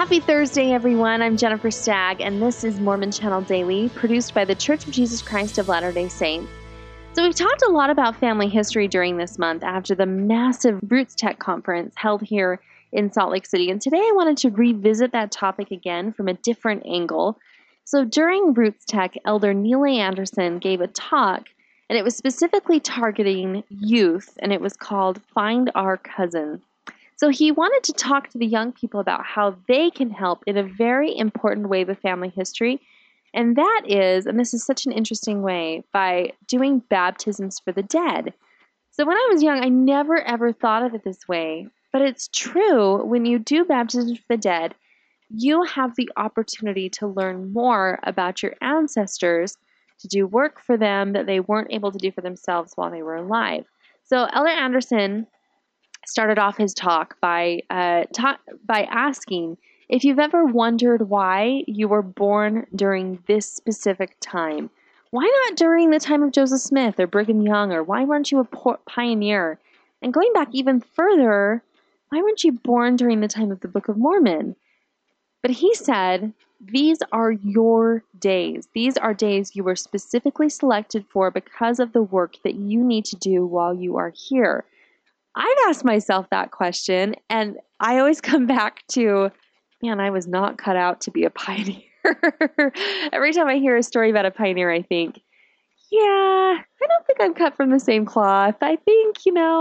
Happy Thursday, everyone. I'm Jennifer Stagg, and this is Mormon Channel Daily, produced by the Church of Jesus Christ of Latter-day Saints. So we've talked a lot about family history during this month after the massive Roots Tech conference held here in Salt Lake City. And today I wanted to revisit that topic again from a different angle. So during Roots Tech, Elder Neil A. Anderson gave a talk, and it was specifically targeting youth, and it was called Find Our Cousin. So he wanted to talk to the young people about how they can help in a very important way with family history. And that is, and this is such an interesting way, by doing baptisms for the dead. So when I was young, I never ever thought of it this way. But it's true, when you do baptisms for the dead, you have the opportunity to learn more about your ancestors, to do work for them that they weren't able to do for themselves while they were alive. So Elder Anderson started off his talk by asking if you've ever wondered why you were born during this specific time. Why not during the time of Joseph Smith or Brigham Young, or why weren't you a pioneer? And going back even further, why weren't you born during the time of the Book of Mormon? But he said, these are your days. These are days you were specifically selected for because of the work that you need to do while you are here. I've asked myself that question, and I always come back to, man, I was not cut out to be a pioneer. Every time I hear a story about a pioneer, I think, yeah, I don't think I'm cut from the same cloth. I think,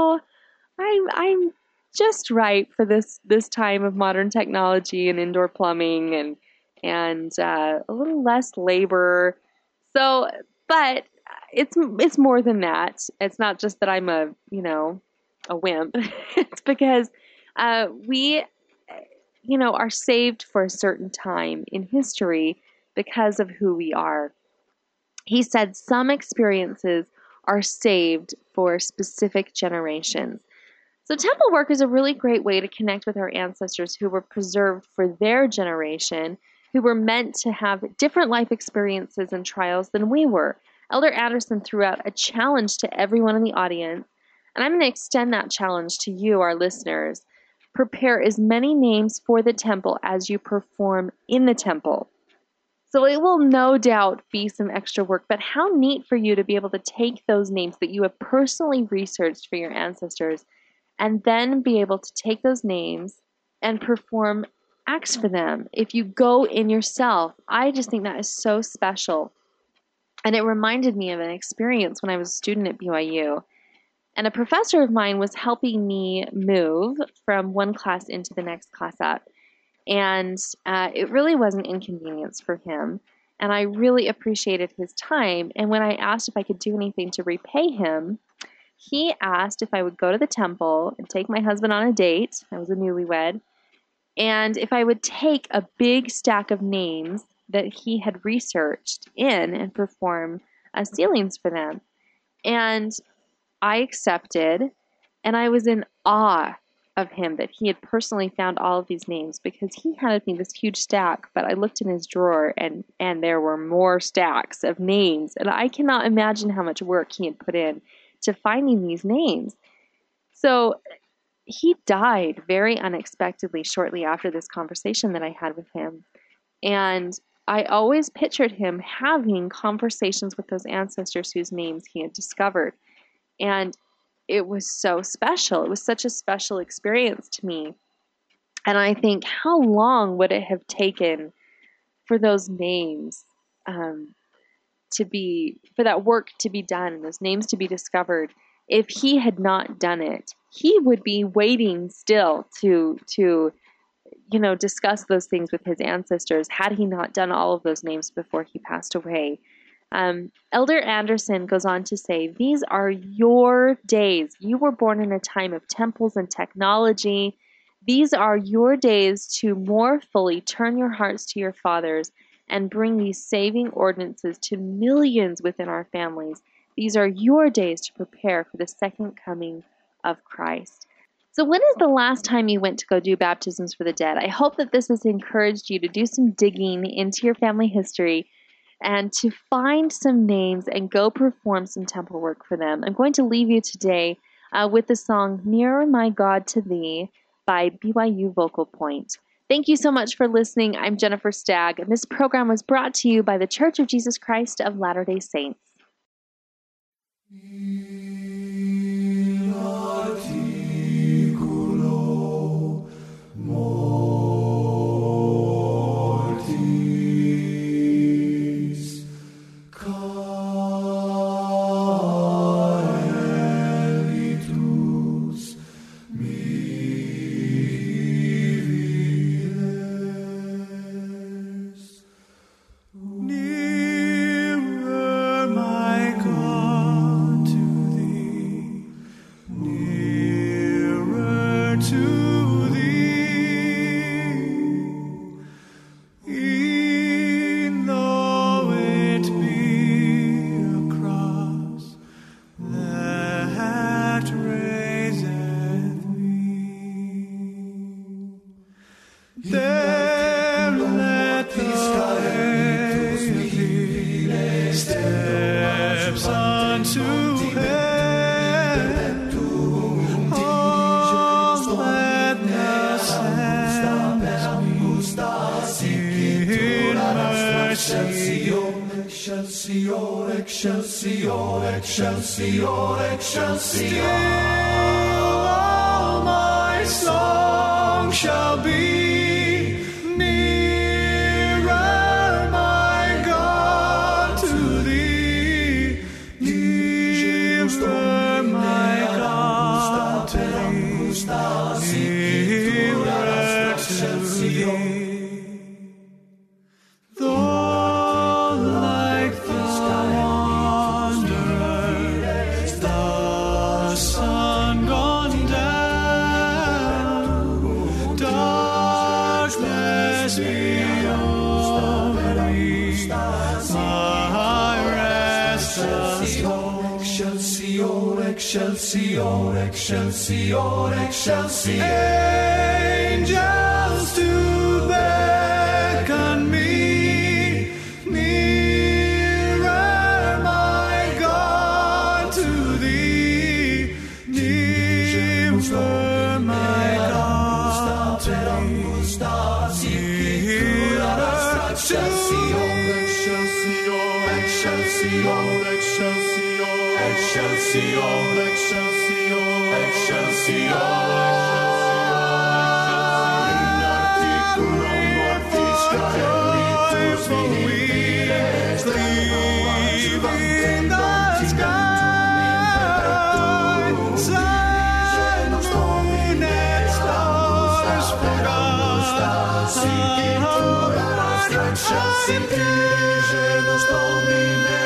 I'm just right for this time of modern technology and indoor plumbing and a little less labor. So, but it's more than that. It's not just that I'm a wimp. It's because we are saved for a certain time in history because of who we are. He said some experiences are saved for specific generations. So temple work is a really great way to connect with our ancestors who were preserved for their generation, who were meant to have different life experiences and trials than we were. Elder Anderson threw out a challenge to everyone in the audience, and I'm going to extend that challenge to you, our listeners. Prepare as many names for the temple as you perform in the temple. So it will no doubt be some extra work, but how neat for you to be able to take those names that you have personally researched for your ancestors and then be able to take those names and perform acts for them. If you go in yourself, I just think that is so special. And it reminded me of an experience when I was a student at BYU. And a professor of mine was helping me move from one class into the next class up. And it really was an inconvenience for him. And I really appreciated his time. And when I asked if I could do anything to repay him, he asked if I would go to the temple and take my husband on a date. I was a newlywed. And if I would take a big stack of names that he had researched in and perform sealings for them. And I accepted, and I was in awe of him that he had personally found all of these names, because he handed me this huge stack, but I looked in his drawer and there were more stacks of names, and I cannot imagine how much work he had put in to finding these names. So he died very unexpectedly shortly after this conversation that I had with him, and I always pictured him having conversations with those ancestors whose names he had discovered. And it was so special. It was such a special experience to me. And I think, how long would it have taken for those names for that work to be done, those names to be discovered, if he had not done it? He would be waiting still to discuss those things with his ancestors had he not done all of those names before he passed away. Elder Anderson goes on to say, these are your days. You were born in a time of temples and technology. These are your days to more fully turn your hearts to your fathers and bring these saving ordinances to millions within our families. These are your days to prepare for the second coming of Christ. So when is the last time you went to go do baptisms for the dead? I hope that this has encouraged you to do some digging into your family history and to find some names and go perform some temple work for them. I'm going to leave you today with the song Nearer My God to Thee by BYU Vocal Point. Thank you so much for listening. I'm Jennifer Stagg, and this program was brought to you by the Church of Jesus Christ of Latter-day Saints. Excelsior, excelsior, excelsior, excelsior. All my song shall be nearer, my God, to thee. Nearer, my God, to thee. Nearer to thee. Excelsior, excelsior, excelsior. Angels to beckon me nearer, my God, to thee. Nearer, my God, to thee. Nearer to thee. Excelsior, excelsior, excelsior, excelsior, excelsior. In articulum mortis caelitus vivides, leaving the sky, sun, moon, and stars forgot. Genus Domine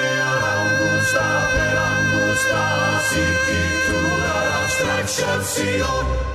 Angusta per Angusta, sic itura astra excelsior.